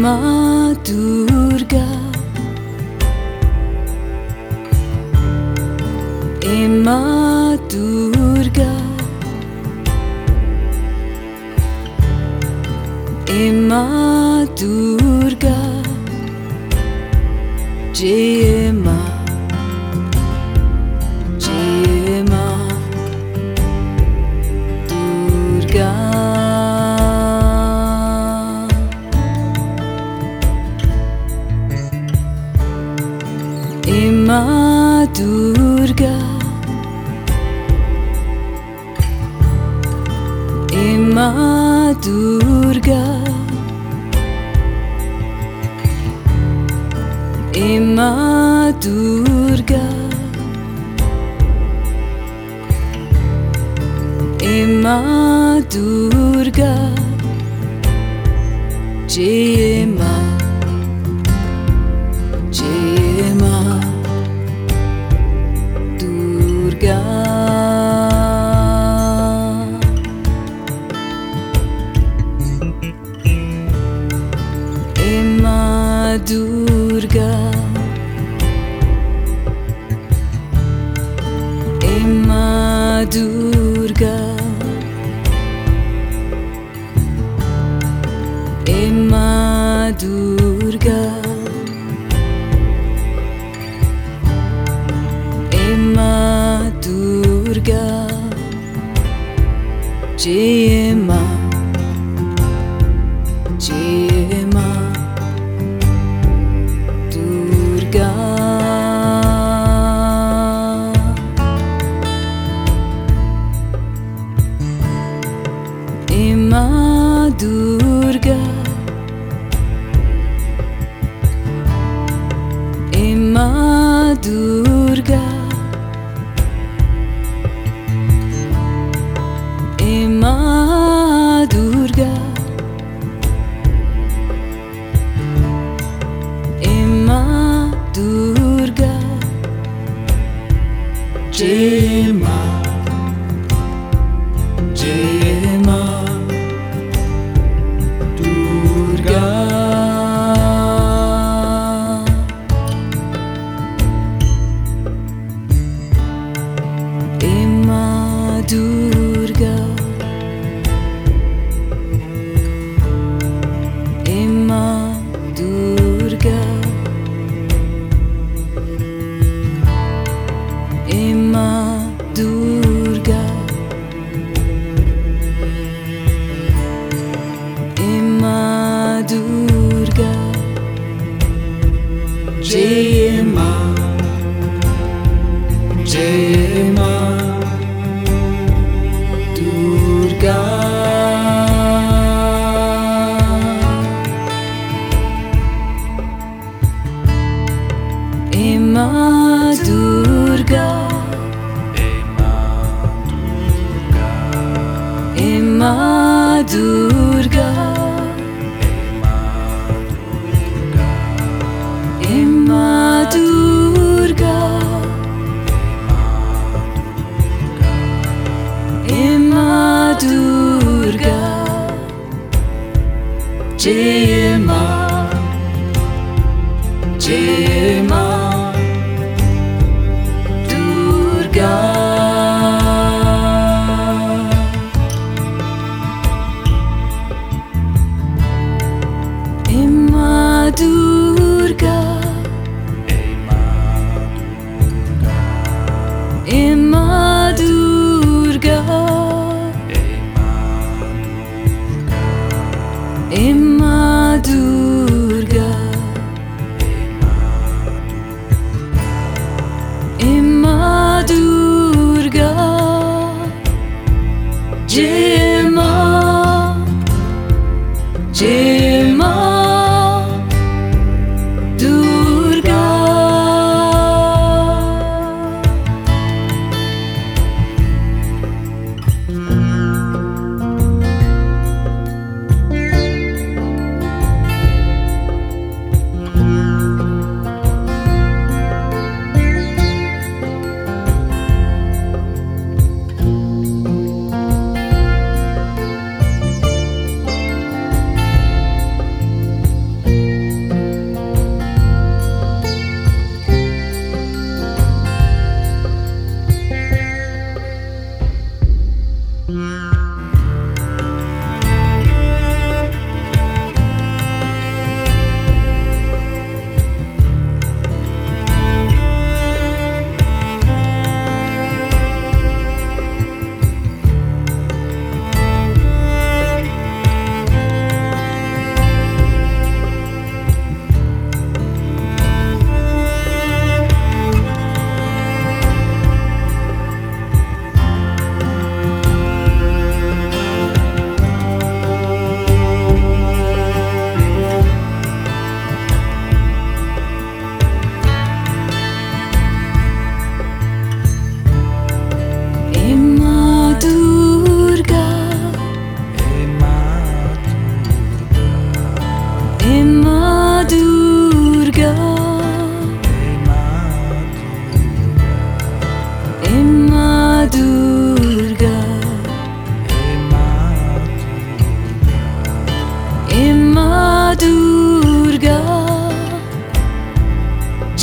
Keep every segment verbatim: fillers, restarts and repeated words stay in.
माँ दुर्गा, हे माँ दुर्गा, हे माँ दुर्गा, जय माँ, जय माँ दुर्गा। हे माँ दुर्गा, हे माँ दुर्गा, हे माँ दुर्गा, हे माँ दुर्गा, जय माँ, जय माँ दुर्गा। हे माँ दुर्गा, हे माँ दुर्गा, हे माँ दुर्गा, हे माँ दुर्गा, जय माँ, जय माँ दुर्गा। हे माँ दुर्गा, हे माँ दुर्गा, हे माँ दुर्गा, हे माँ दुर्गा, जय माँ, जय माँ दुर्गा। हे माँ दुर्गा, हे माँ दुर्गा, हे माँ दुर्गा, हे माँ दुर्गा, जय माँ, जय माँ दुर्गा। हे माँ दुर्गा, हे माँ दुर्गा, हे माँ दुर्गा, हे माँ दुर्गा, जय माँ, जय माँ दुर्गा। हे माँ दुर्गा, हे माँ दुर्गा, हे माँ दुर्गा, हे माँ दुर्गा, जय माँ, जय माँ दुर्गा।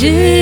जय